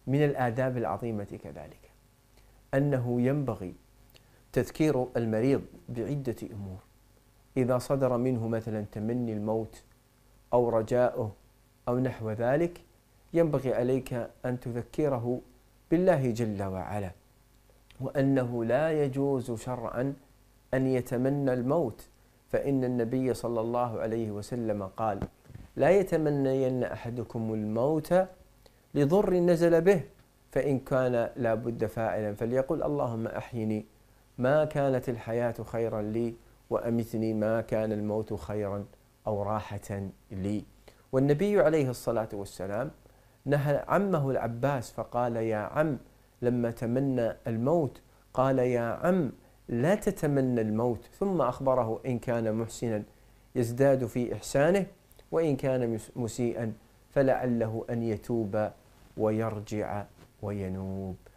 من الآداب العظيمة كذلك أنه ينبغي تذكير المريض بعدة أمور. إذا صدر منه مثلا تمني الموت أو رجاؤه أو نحو ذلك، ينبغي عليك أن تذكره بالله جل وعلا، وأنه لا يجوز شرعا أن يتمنى الموت، فإن النبي صلى الله عليه وسلم قال: لا يتمنين أحدكم الموت لضر نزل به، فإن كان لا بد فاعلا فليقل: اللهم أحيني ما كانت الحياة خيرا لي، وأمتني ما كان الموت خيرا أو راحة لي. والنبي عليه الصلاة والسلام نهى عمه العباس فقال: يا عم، لما تمنى الموت قال: يا عم لا تتمنى الموت، ثم أخبره إن كان محسنا يزداد في إحسانه، وإن كان مسيئا فلعله أن يتوب ويرجع وينوب.